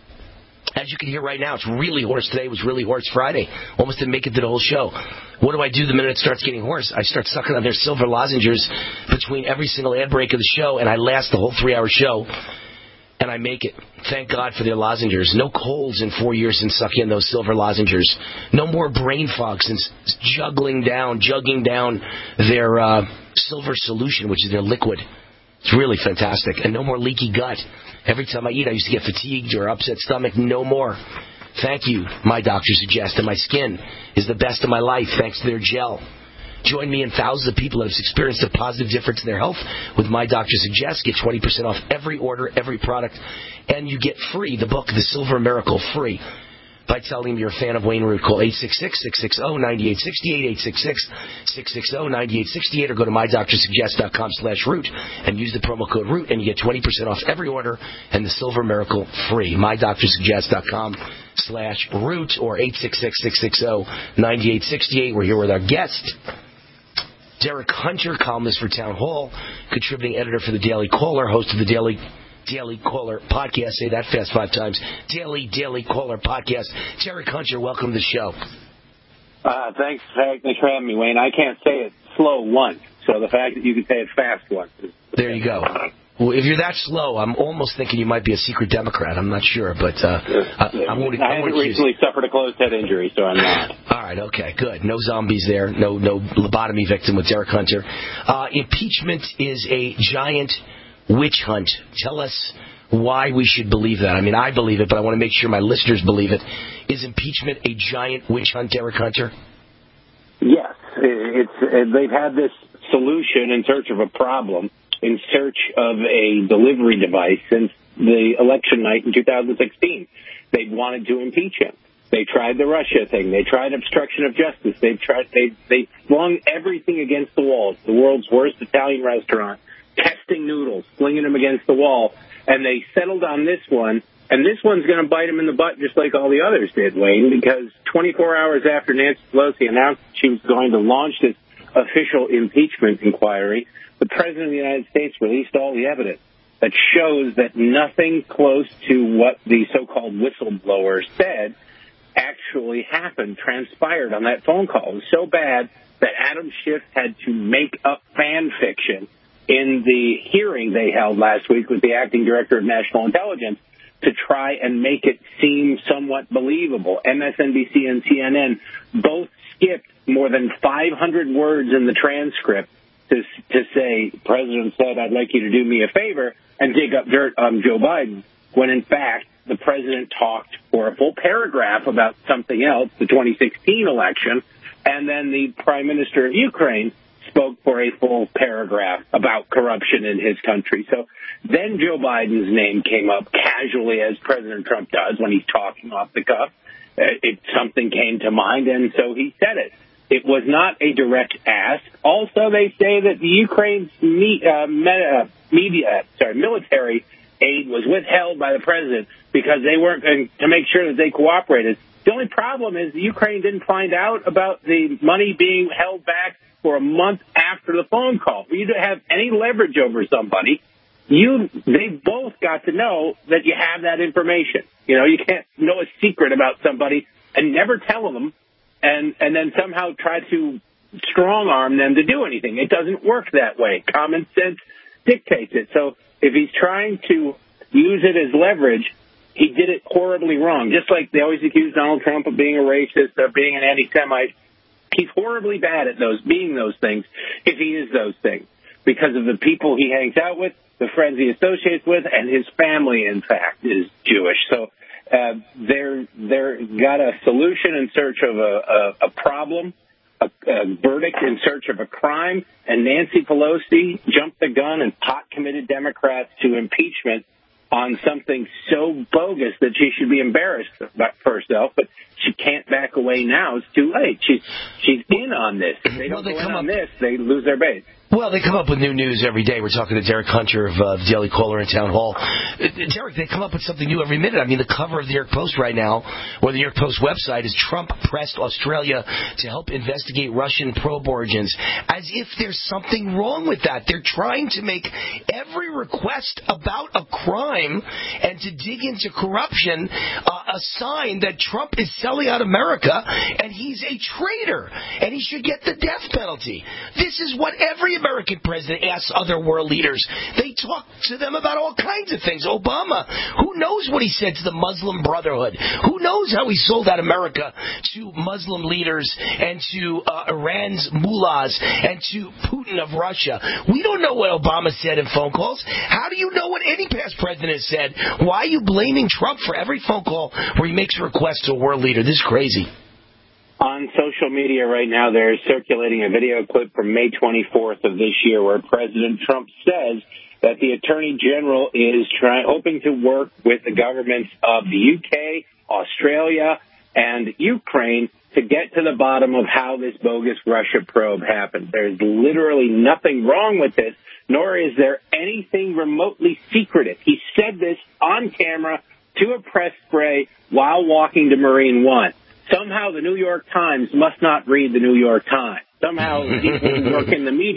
As you can hear right now, it's really hoarse today. It was really hoarse Friday. Almost didn't make it to the whole show. What do I do the minute it starts getting hoarse? I start sucking on their silver lozenges between every single ad break of the show, and I last the whole three-hour show, and I make it. Thank God for their lozenges. No colds in four years since sucking in those silver lozenges. No more brain fog since juggling down, jugging down their uh, silver solution, which is their liquid. It's really fantastic. And no more leaky gut. Every time I eat, I used to get fatigued or upset stomach. No more. Thank you, My Doctor Suggests. And my skin is the best of my life thanks to their gel. Join me and thousands of people that have experienced a positive difference in their health with My Doctor Suggests. Get twenty percent off every order, every product. And you get free the book, The Silver Miracle, free. By telling them you're a fan of Wayne Root, call eight six six, six six zero, nine eight six eight, eight six six, six six zero, nine eight six eight, or go to my doctor suggest dot com slash root and use the promo code root, and you get twenty percent off every order and the Silver Miracle free. my doctor suggest dot com slash root or eight six six, six six zero, nine eight six eight. We're here with our guest, Derek Hunter, columnist for Town Hall, contributing editor for the Daily Caller, host of the Daily Daily Caller podcast. Say that fast five times. Daily, Daily Caller podcast. Derek Hunter, welcome to the show. Uh, thanks, thanks for having me, Wayne. I can't say it slow once, so the fact that you can say it fast once is... There you go. Well, if you're that slow, I'm almost thinking you might be a secret Democrat. I'm not sure, but uh, I, I won't. I, I haven't recently suffered a closed head injury, so I'm not. All right, okay, good. No zombies there. No, no lobotomy victim with Derek Hunter. Uh, impeachment is a giant witch hunt. Tell us why we should believe that. I mean, I believe it, but I want to make sure my listeners believe it. Is impeachment a giant witch hunt, Derek Hunter? Yes. It's, they've had this solution in search of a problem, in search of a delivery device since the election night in two thousand sixteen. They wanted to impeach him. They tried the Russia thing. They tried obstruction of justice. They've tried. They they flung everything against the wall. It's the world's worst Italian restaurant. Testing noodles, flinging them against the wall, and they settled on this one, and this one's going to bite them in the butt just like all the others did, Wayne, because twenty-four hours after Nancy Pelosi announced she was going to launch this official impeachment inquiry, the President of the United States released all the evidence that shows that nothing close to what the so-called whistleblower said actually happened, transpired on that phone call. It was so bad that Adam Schiff had to make up fan fiction in the hearing they held last week with the acting director of national intelligence to try and make it seem somewhat believable. M S N B C and C N N both skipped more than five hundred words in the transcript to, to say, the President said, I'd like you to do me a favor and dig up dirt on Joe Biden, when in fact the President talked for a full paragraph about something else, the twenty sixteen election, and then the Prime Minister of Ukraine spoke for a full paragraph about corruption in his country. So then Joe Biden's name came up casually, as President Trump does when he's talking off the cuff. It, something came to mind, and so he said it. It was not a direct ask. Also, they say that the Ukraine's me, uh, meta, media, sorry, military aid was withheld by the president because they weren't going to make sure that they cooperated. The only problem is the Ukraine didn't find out about the money being held back for a month after the phone call. For you to have any leverage over somebody, you they both got to know that you have that information. You know, you can't know a secret about somebody and never tell them and, and then somehow try to strong-arm them to do anything. It doesn't work that way. Common sense dictates it. So if he's trying to use it as leverage, he did it horribly wrong. Just like they always accuse Donald Trump of being a racist, of being an anti-Semite. He's horribly bad at those, being those things, if he is those things, because of the people he hangs out with, the friends he associates with, and his family, in fact, is Jewish. So uh, they're they're got a solution in search of a, a, a problem, a, a verdict in search of a crime, and Nancy Pelosi jumped the gun and pot-committed Democrats to impeachment on something so bogus that she should be embarrassed for herself, but she can't back away now. It's too late. She's she's in on this. If they don't well, they go in on this, they lose their base. Well, they come up with new news every day. We're talking to Derek Hunter of uh, the Daily Caller in Town Hall. Uh, Derek, they come up with something new every minute. I mean, the cover of the New York Post right now, or the New York Post website, is Trump pressed Australia to help investigate Russian probe origins. As if there's something wrong with that. They're trying to make every request about a crime and to dig into corruption uh, a sign that Trump is selling out America and he's a traitor and he should get the death penalty. This is what every American president asks other world leaders. They talk to them about all kinds of things. Obama, who knows what he said to the Muslim Brotherhood? Who knows how he sold out America to Muslim leaders and to uh, Iran's mullahs and to Putin of Russia? We don't know what Obama said in phone calls. How do you know what any past president has said? Why are you blaming Trump for every phone call where he makes a request to a world leader? This is crazy. On social media right now, they're circulating a video clip from May twenty-fourth of this year where President Trump says that the Attorney General is trying, hoping to work with the governments of the U K, Australia, and Ukraine to get to the bottom of how this bogus Russia probe happened. There's literally nothing wrong with this, nor is there anything remotely secretive. He said this on camera to a press spray while walking to Marine One. Somehow the New York Times must not read the New York Times. Somehow people who work in the media,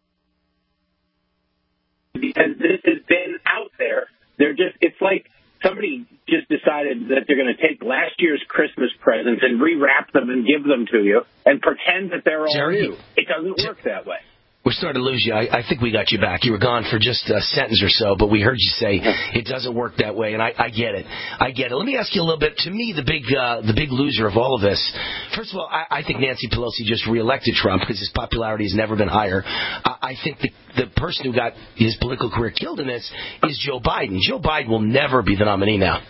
because this has been out there, they're just, it's like somebody just decided that they're going to take last year's Christmas presents and rewrap them and give them to you and pretend that they're all Jerry, new. It doesn't work that way. We're starting to lose you. I, I think we got you back. You were gone for just a sentence or so, but we heard you say it doesn't work that way, and I, I get it. I get it. Let me ask you a little bit. To me, the big uh, the big loser of all of this, first of all, I, I think Nancy Pelosi just reelected Trump because his popularity has never been higher. I, I think the, the person who got his political career killed in this is Joe Biden. Joe Biden will never be the nominee now.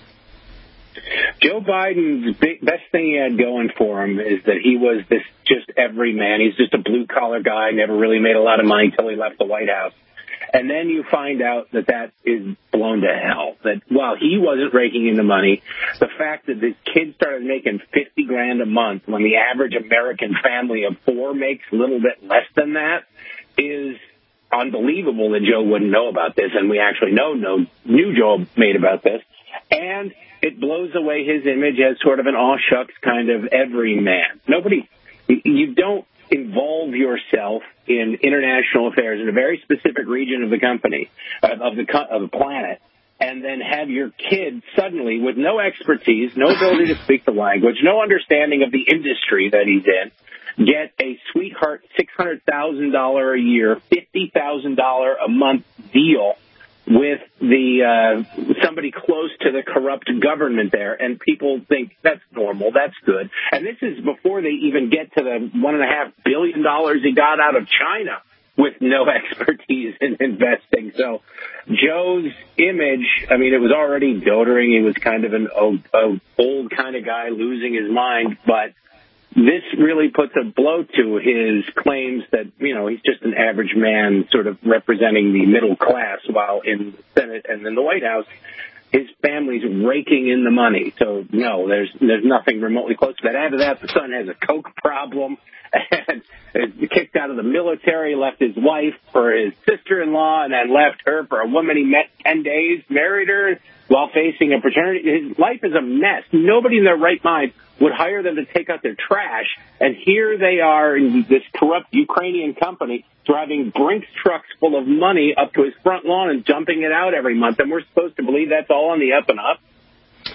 Joe Biden's big, best thing he had going for him is that he was this just everyman. He's just a blue-collar guy, never really made a lot of money until he left the White House. And then you find out that that is blown to hell, that while he wasn't raking in the money, the fact that the kids started making fifty grand a month when the average American family of four makes a little bit less than that is unbelievable that Joe wouldn't know about this. And we actually know, no, knew Joe made about this. And it blows away his image as sort of an aw-shucks kind of everyman. Nobody, you don't involve yourself in international affairs in a very specific region of the company, of the of the planet, and then have your kid suddenly, with no expertise, no ability to speak the language, no understanding of the industry that he's in, get a sweetheart six hundred thousand dollars a year, fifty thousand dollars a month deal with the uh, somebody close to the corrupt government there, and people think that's normal, that's good. And this is before they even get to the one and a half billion dollars he got out of China with no expertise in investing. So Joe's image, I mean, it was already doddering. He was kind of an old, old kind of guy losing his mind, but this really puts a blow to his claims that, you know, he's just an average man sort of representing the middle class, while in the Senate and in the White House, his family's raking in the money. So, no, there's there's nothing remotely close to that. Add to that, the son has a coke problem and is kicked out of the military, left his wife for his sister-in-law, and then left her for a woman he met ten days, married her while facing a paternity. His life is a mess. Nobody in their right mind would hire them to take out their trash, and here they are in this corrupt Ukrainian company driving Brinks trucks full of money up to his front lawn and dumping it out every month, and we're supposed to believe that's all on the up and up?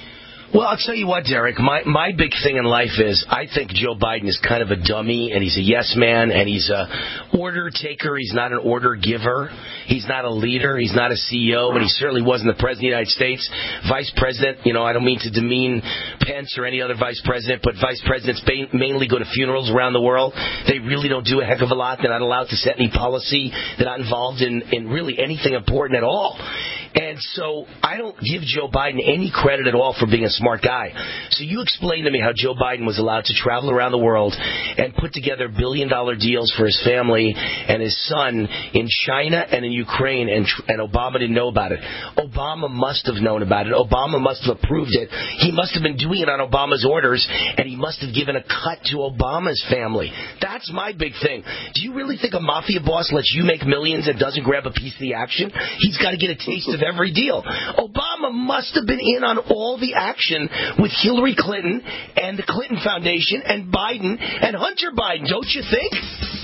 Well, I'll tell you what, Derek. My my big thing in life is I think Joe Biden is kind of a dummy, and he's a yes man, and he's a order taker. He's not an order giver. He's not a leader. He's not a C E O, and he certainly wasn't the president of the United States. Vice president, you know, I don't mean to demean Pence or any other vice president, but vice presidents mainly go to funerals around the world. They really don't do a heck of a lot. They're not allowed to set any policy. They're not involved in, in really anything important at all. And so I don't give Joe Biden any credit at all for being a smart guy. So you explain to me how Joe Biden was allowed to travel around the world and put together billion-dollar deals for his family and his son in China and in Ukraine, and, and Obama didn't know about it. Obama must have known about it. Obama must have approved it. He must have been doing it on Obama's orders, and he must have given a cut to Obama's family. That's my big thing. Do you really think a mafia boss lets you make millions and doesn't grab a piece of the action? He's got to get a taste of every deal. Obama must have been in on all the action with Hillary Clinton and the Clinton Foundation and Biden and Hunter Biden, don't you think?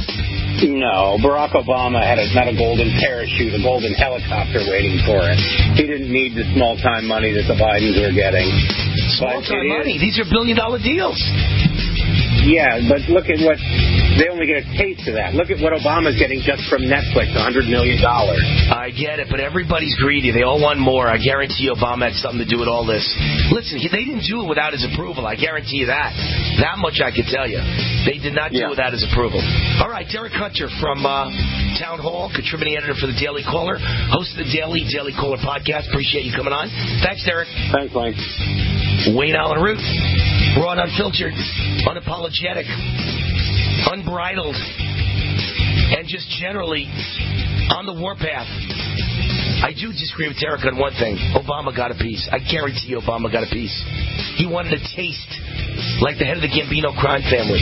No, Barack Obama had a, not a golden parachute, a golden helicopter waiting for him. He didn't need the small-time money that the Bidens were getting. Small-time money? These are billion-dollar deals. Yeah, but look at what, they only get a taste of that. Look at what Obama's getting just from Netflix, one hundred million dollars. I get it, but everybody's greedy. They all want more. I guarantee Obama had something to do with all this. Listen, they didn't do it without his approval. I guarantee you that. That much I can tell you. They did not do yeah. it without his approval. All right, Derek Hunter from uh, Town Hall, contributing editor for the Daily Caller, host of the Daily Daily Caller podcast. Appreciate you coming on. Thanks, Derek. Thanks, Mike. Wayne Allen Root. Raw and unfiltered, unapologetic, unbridled, and just generally on the warpath. I do disagree with Derek on one thing. Obama got a piece. I guarantee you Obama got a piece. He wanted a taste like the head of the Gambino crime family.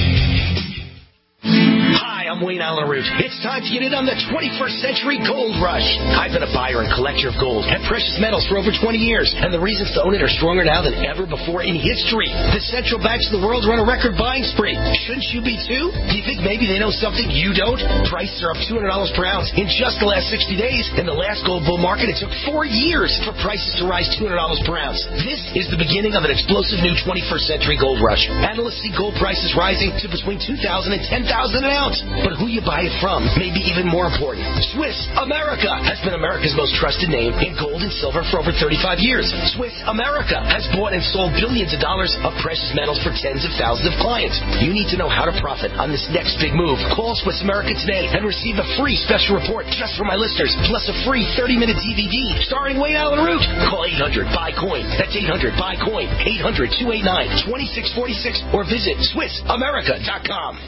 Hi, I'm Wayne Allen Root. It's time to get in on the twenty-first century gold rush. I've been a buyer and collector of gold and precious metals for over twenty years, and the reasons to own it are stronger now than ever before in history. The central banks of the world run a record buying spree. Shouldn't you be too? Do you think maybe they know something you don't? Prices are up two hundred dollars per ounce in just the last sixty days. In the last gold bull market, it took four years for prices to rise two hundred dollars per ounce. This is the beginning of an explosive new twenty-first century gold rush. Analysts see gold prices rising to between two thousand dollars and ten thousand dollars an ounce. But who you buy it from may be even more important. Swiss America has been America's most trusted name in gold and silver for over thirty-five years. Swiss America has bought and sold billions of dollars of precious metals for tens of thousands of clients. You need to know how to profit on this next big move. Call Swiss America today and receive a free special report just for my listeners, plus a free thirty-minute D V D starring Wayne Allen Root. Call eight hundred buy coin. That's eight hundred buy coin. eight hundred two eight nine two six four six or visit Swiss America dot com.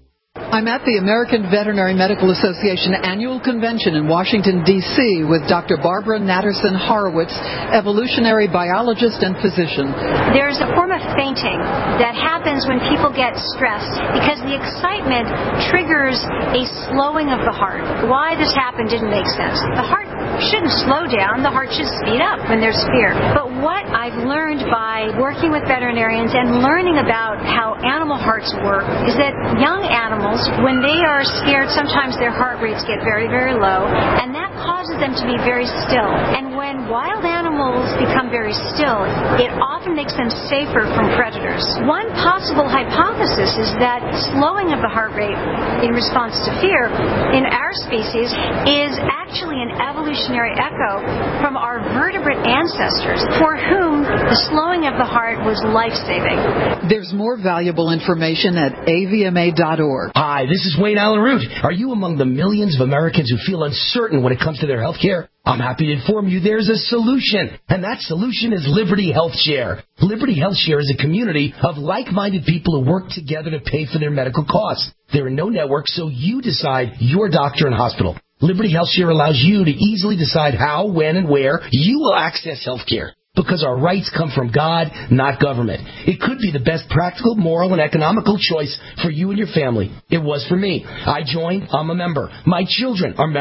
I'm at the American Veterinary Medical Association annual convention in Washington, D C with Doctor Barbara Natterson Horowitz, evolutionary biologist and physician. There's a form of fainting that happens when people get stressed because the excitement triggers a slowing of the heart. Why this happened didn't make sense. The heart shouldn't slow down. The heart should speed up when there's fear. But what I've learned by working with veterinarians and learning about how animal hearts work is that young animals, when they are scared, sometimes their heart rates get very, very low, and that causes them to be very still. And when wild animals become very still, it often makes them safer from predators. One possible hypothesis is that slowing of the heart rate in response to fear in our species is actually an evolutionary echo from our vertebrate ancestors for whom the slowing of the heart was life-saving. There's more valuable information at A V M A dot org. Hi, this is Wayne Allen Root. Are you among the millions of Americans who feel uncertain when it comes to their health care? I'm happy to inform you there's a solution, and that solution is Liberty Health Share. Liberty Health Share is a community of like-minded people who work together to pay for their medical costs. There are no networks, so you decide your doctor and hospital. Liberty Health Share allows you to easily decide how, when, and where you will access health care. Because our rights come from God, not government. It could be the best practical, moral, and economical choice for you and your family. It was for me. I joined. I'm a member. My children are members.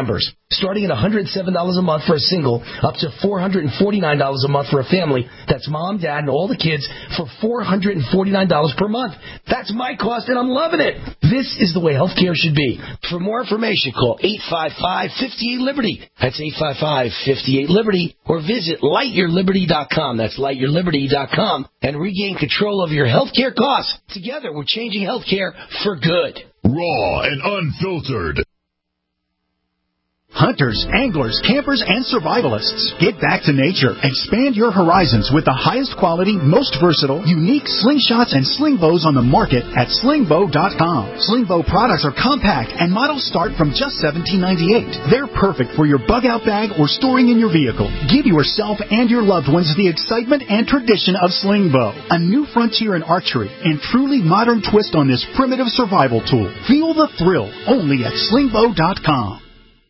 Starting at one hundred seven dollars a month for a single, up to four hundred forty-nine dollars a month for a family. That's mom, dad, and all the kids for four hundred forty-nine dollars per month. That's my cost, and I'm loving it. This is the way healthcare should be. For more information, call eight five five, five eight, Liberty. That's eight five five, five eight, Liberty. Or visit light your liberty dot com. That's light your liberty dot com. And regain control of your healthcare costs. Together, we're changing healthcare for good. Raw and unfiltered. Hunters, anglers, campers, and survivalists. Get back to nature. Expand your horizons with the highest quality, most versatile, unique slingshots and sling bows on the market at sling bow dot com. Sling bow products are compact and models start from just seventeen ninety-eight. They're perfect for your bug-out bag or storing in your vehicle. Give yourself and your loved ones the excitement and tradition of sling bow. A new frontier in archery and truly modern twist on this primitive survival tool. Feel the thrill only at sling bow dot com.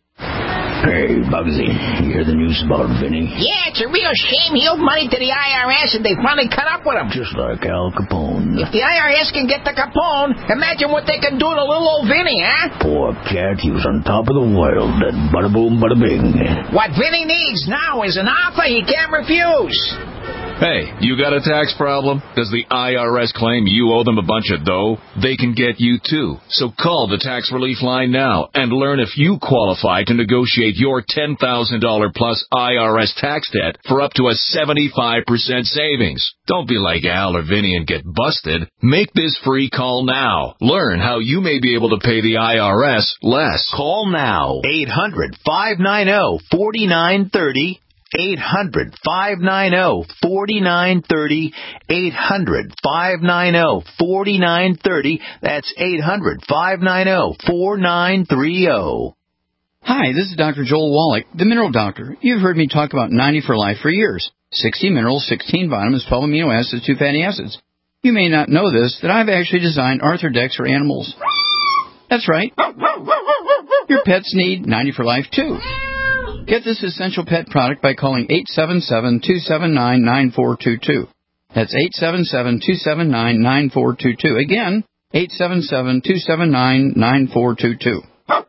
Hey, Bugsy, you hear the news about Vinny? Yeah, it's a real shame. He owed money to the I R S, and they finally cut up with him. Just like Al Capone. If the I R S can get the Capone, imagine what they can do to little old Vinny, huh? Poor cat, he was on top of the world. That bada boom, bada bing. What Vinny needs now is an offer he can't refuse. Hey, you got a tax problem? Does the I R S claim you owe them a bunch of dough? They can get you too. So call the tax relief line now and learn if you qualify to negotiate your ten thousand dollars plus I R S tax debt for up to a seventy-five percent savings. Don't be like Al or Vinny and get busted. Make this free call now. Learn how you may be able to pay the I R S less. Call now. eight hundred, five nine zero, four nine three zero. eight hundred, five nine zero, four nine three zero. eight hundred, five nine zero, four nine three zero. That's eight hundred, five nine zero, four nine three zero. Hi, this is Doctor Joel Wallach, the Mineral Doctor. You've heard me talk about ninety for Life for years. sixty minerals, sixteen vitamins, twelve amino acids, two fatty acids. You may not know this, that I've actually designed Arthrodex for animals. That's right. Your pets need ninety for Life, too. Get this essential pet product by calling eight seven seven, two seven nine, nine four two two. That's eight seven seven, two seven nine, nine four two two. Again, eight seven seven, two seven nine, nine four two two.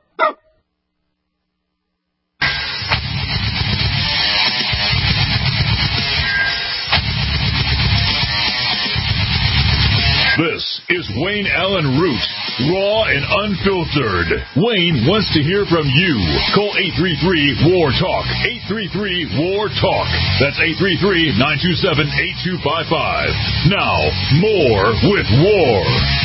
This is Wayne Allen Root, raw and unfiltered. Wayne wants to hear from you. Call eight three three, W A R, TALK. eight three three, W A R, TALK. That's eight three three, nine two seven, eight two five five. Now, more with War.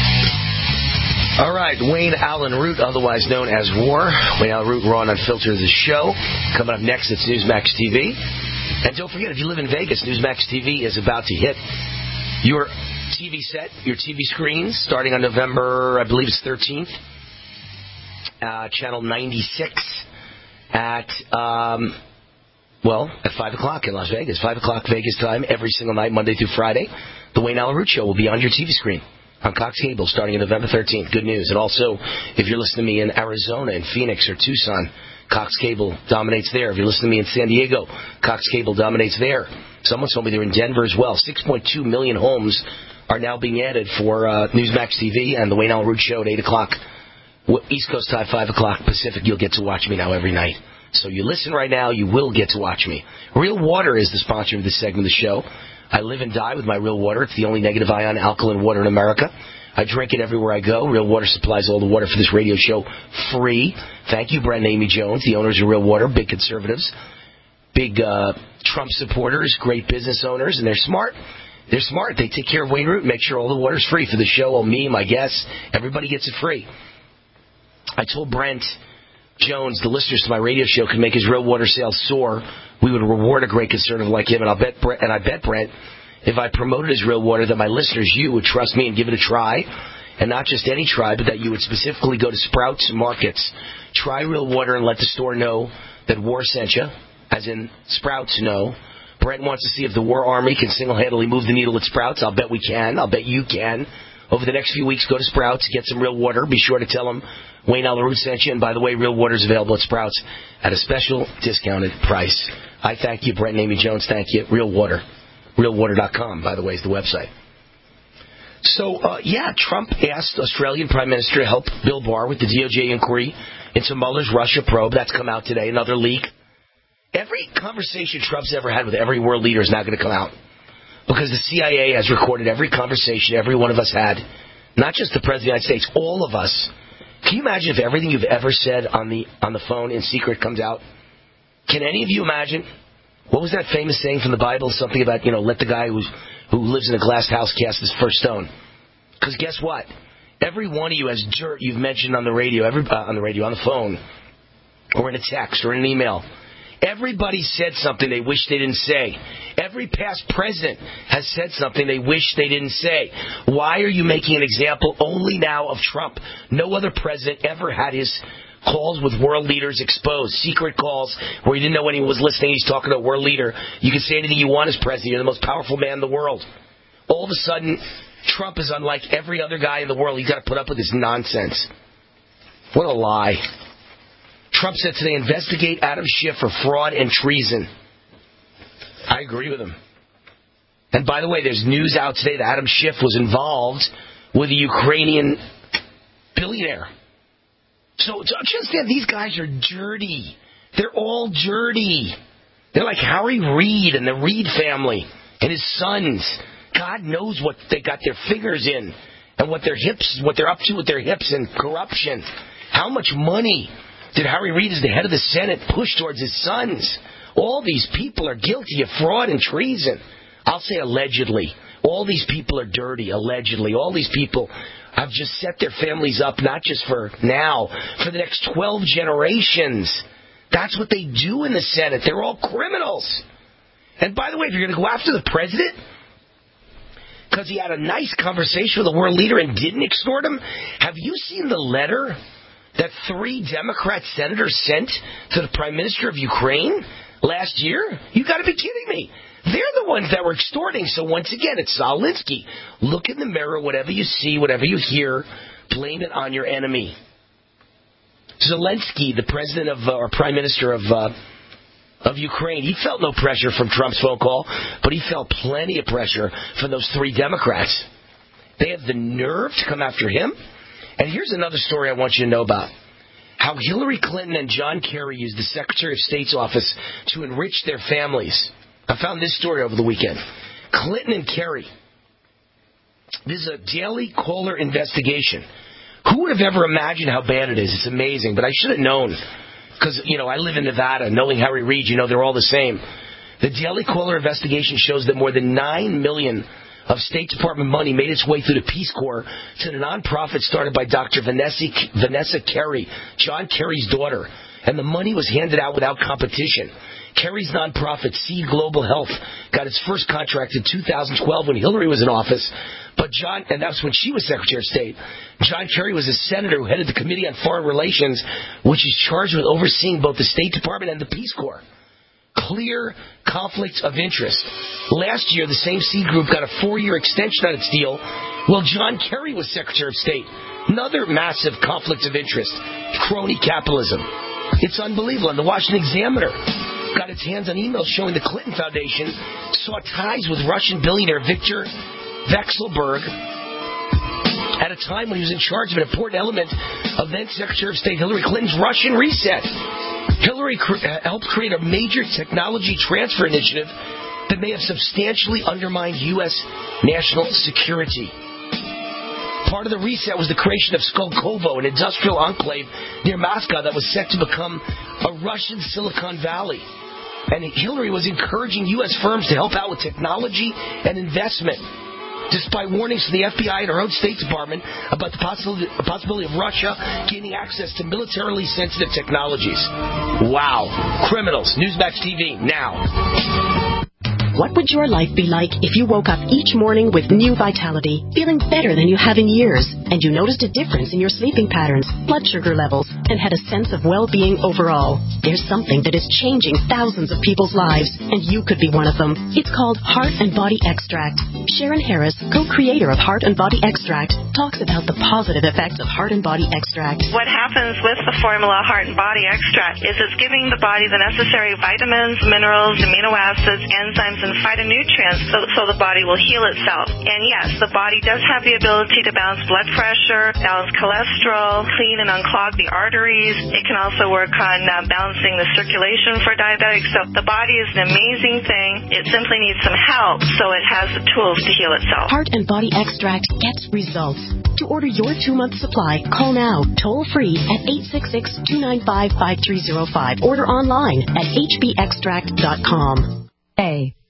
All right, Wayne Allen Root, otherwise known as War. Wayne Allen Root, raw and unfiltered, the show. Coming up next, it's Newsmax T V. And don't forget, if you live in Vegas, Newsmax T V is about to hit your T V set, your T V screens, starting on November, I believe it's thirteenth, uh, channel ninety-six at, um, well, at five o'clock in Las Vegas. five o'clock Vegas time every single night, Monday through Friday. The Wayne Allen Root Show will be on your T V screen on Cox Cable starting on November thirteenth. Good news. And also, if you're listening to me in Arizona, in Phoenix, or Tucson, Cox Cable dominates there. If you're listening to me in San Diego, Cox Cable dominates there. Someone told me they're in Denver as well. six point two million homes are now being added for uh, Newsmax T V and the Wayne Allen Root Show at eight o'clock. East Coast time, five o'clock Pacific. You'll get to watch me now every night. So you listen right now, you will get to watch me. Real Water is the sponsor of this segment of the show. I live and die with my Real Water. It's the only negative ion alkaline water in America. I drink it everywhere I go. Real Water supplies all the water for this radio show free. Thank you, Brent and Amy Jones, the owners of Real Water, big conservatives, big uh, Trump supporters, great business owners, and they're smart. They're smart. They take care of Wayne Root and make sure all the water's free for the show. Oh, me, my guests, everybody gets it free. I told Brent Jones, the listeners to my radio show, could make his Real Water sales soar. We would reward a great conservative like him, and I'll bet Brent, and I bet Brent, if I promoted his Real Water, that my listeners, you, would trust me and give it a try. And not just any try, but that you would specifically go to Sprouts Markets, try Real Water, and let the store know that War sent you, as in Sprouts know. Brent wants to see if the War Army can single-handedly move the needle at Sprouts. I'll bet we can. I'll bet you can. Over the next few weeks, go to Sprouts, get some Real Water. Be sure to tell them Wayne Allen Root sent you. And by the way, Real Water is available at Sprouts at a special discounted price. I thank you, Brent and Amy Jones. Thank you. Real Water. real water dot com, by the way, is the website. So, uh, yeah, Trump asked Australian Prime Minister to help Bill Barr with the D O J inquiry into Mueller's Russia probe. That's come out today, another leak. Every conversation Trump's ever had with every world leader is now going to come out. Because the C I A has recorded every conversation every one of us had. Not just the President of the United States, all of us. Can you imagine if everything you've ever said on the on the phone in secret comes out? Can any of you imagine? What was that famous saying from the Bible? Something about, you know, let the guy who's, who lives in a glass house cast his first stone. Because guess what? Every one of you has dirt you've mentioned on the radio, every, uh, on the radio, on the phone, or in a text, or in an email. Everybody said something they wish they didn't say. Every past president has said something they wish they didn't say. Why are you making an example only now of Trump? No other president ever had his calls with world leaders exposed. Secret calls where you didn't know anyone was listening. He's talking to a world leader. You can say anything you want as president. You're the most powerful man in the world. All of a sudden, Trump is unlike every other guy in the world. You've got to put up with this nonsense. What a lie. Trump said today, investigate Adam Schiff for fraud and treason. I agree with him. And by the way, there's news out today that Adam Schiff was involved with a Ukrainian billionaire. So just that these guys are dirty. They're all dirty. They're like Harry Reid and the Reid family and his sons. God knows what they got their fingers in and what their hips, what they're up to with their hips and corruption. How much money did Harry Reid, as the head of the Senate, push towards his sons? All these people are guilty of fraud and treason. I'll say allegedly. All these people are dirty, allegedly. All these people have just set their families up, not just for now, for the next twelve generations. That's what they do in the Senate. They're all criminals. And by the way, if you're going to go after the president because he had a nice conversation with a world leader and didn't extort him, have you seen the letter that three Democrat senators sent to the Prime Minister of Ukraine last year? You got to be kidding me. They're the ones that were extorting. So once again, it's Saul Alinsky. Look in the mirror, whatever you see, whatever you hear, blame it on your enemy. Zelensky, the president of, uh, or Prime Minister of uh, of Ukraine, he felt no pressure from Trump's phone call, but he felt plenty of pressure from those three Democrats. They have the nerve to come after him. And here's another story I want you to know about. How Hillary Clinton and John Kerry used the Secretary of State's office to enrich their families. I found this story over the weekend. Clinton and Kerry. This is a Daily Caller investigation. Who would have ever imagined how bad it is? It's amazing, but I should have known. Because, you know, I live in Nevada. Knowing Harry Reid, you know, they're all the same. The Daily Caller investigation shows that more than nine million dollars of State Department money made its way through the Peace Corps to the nonprofit started by Doctor Vanessa, Vanessa Kerry, John Kerry's daughter. And the money was handed out without competition. Kerry's nonprofit, Seed Global Health, got its first contract in two thousand twelve when Hillary was in office. But John, and that's when she was Secretary of State. John Kerry was a senator who headed the Committee on Foreign Relations, which is charged with overseeing both the State Department and the Peace Corps. Clear conflict of interest. Last year, the same Seed Group got a four-year extension on its deal, while John Kerry was Secretary of State. Another massive conflict of interest. Crony capitalism. It's unbelievable. And the Washington Examiner got its hands on emails showing the Clinton Foundation saw ties with Russian billionaire Viktor Vekselberg at a time when he was in charge of an important element of then Secretary of State Hillary Clinton's Russian reset. Hillary cr- helped create a major technology transfer initiative that may have substantially undermined U S national security. Part of the reset was the creation of Skolkovo, an industrial enclave near Moscow that was set to become a Russian Silicon Valley. And Hillary was encouraging U S firms to help out with technology and investment, despite warnings from the F B I and her own State Department about the possibility, possibility of Russia gaining access to militarily sensitive technologies. Wow. Criminals. Newsmax T V, now. What would your life be like if you woke up each morning with new vitality, feeling better than you have in years, and you noticed a difference in your sleeping patterns, blood sugar levels, and had a sense of well-being overall? There's something that is changing thousands of people's lives, and you could be one of them. It's called Heart and Body Extract. Sharon Harris, co-creator of Heart and Body Extract, talks about the positive effects of Heart and Body Extract. What happens with the formula Heart and Body Extract is it's giving the body the necessary vitamins, minerals, amino acids, enzymes, and phytonutrients so, so the body will heal itself. And yes, the body does have the ability to balance blood pressure, balance cholesterol, clean and unclog the arteries. It can also work on uh, balancing the circulation for diabetics. So the body is an amazing thing. It simply needs some help, so it has the tools to heal itself. Heart and Body Extract gets results. To order your two-month supply, call now, toll-free at eight six six, two nine five, five three zero five. Order online at h b extract dot com. A.